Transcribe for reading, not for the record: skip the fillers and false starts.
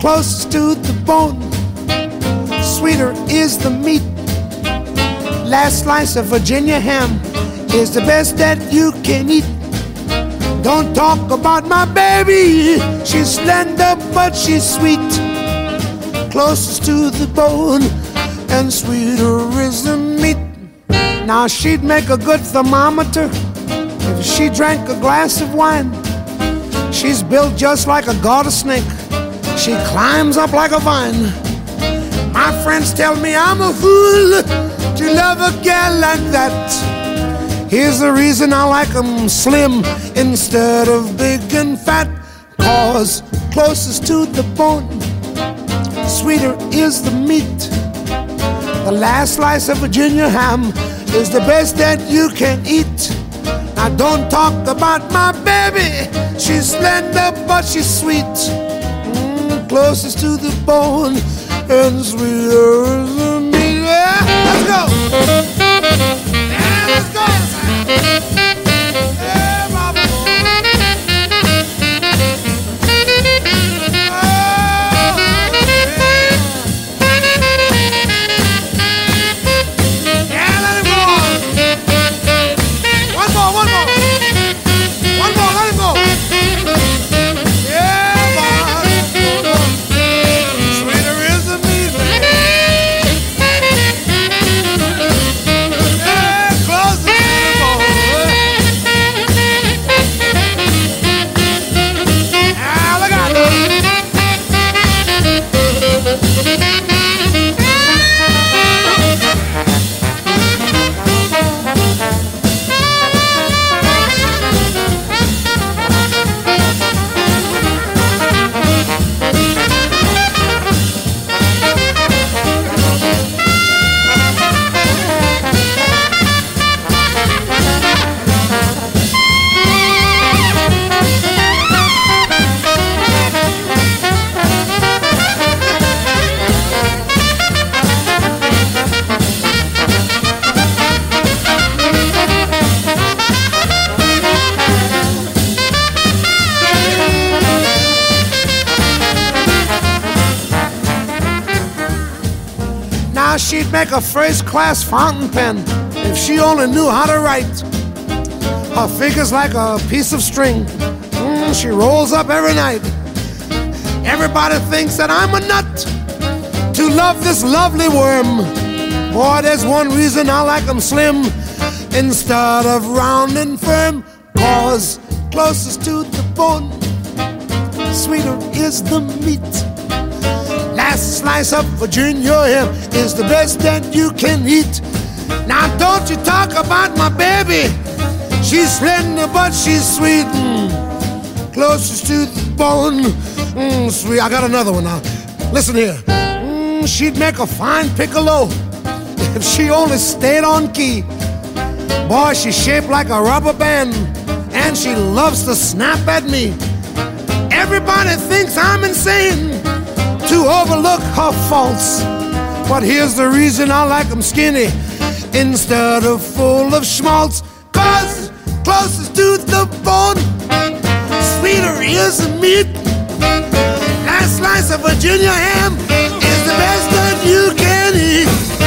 closest to the bone. Sweeter is the meat. Last slice of Virginia ham is the best that you can eat. Don't talk about my baby, she's slender but she's sweet. Closest to the bone and sweeter is the meat. Now she'd make a good thermometer if she drank a glass of wine. She's built just like a garter snake, she climbs up like a vine. My friends tell me I'm a fool to love a gal like that. Here's the reason I like 'em slim instead of big and fat. 'Cause closest to the bone, sweeter is the meat. The last slice of Virginia ham is the best that you can eat. Now don't talk about my baby, she's slender but she's sweet. Closest to the bone and sweeter is the meat. Yeah, let's go! Yeah, let's go! Yeah, Baba. She'd make a first-class fountain pen if she only knew how to write. Her figure's like a piece of string. She rolls up every night. Everybody thinks that I'm a nut to love this lovely worm. Boy, there's one reason I like 'em slim instead of round and firm. 'Cause closest to the bone, sweeter is the meat. Last slice of Virginia ham is the best that you can eat. Now don't you talk about my baby, she's slender but she's sweet. Closest to the bone, sweet. I got another one now. Listen here. She'd make a fine piccolo if she only stayed on key. Boy, she's shaped like a rubber band and she loves to snap at me. Everybody thinks I'm insane to overlook her faults, but here's the reason I like 'em skinny instead of full of schmaltz. 'Cause closest to the bone, sweeter is the meat. Last slice of Virginia ham is the best that you can eat.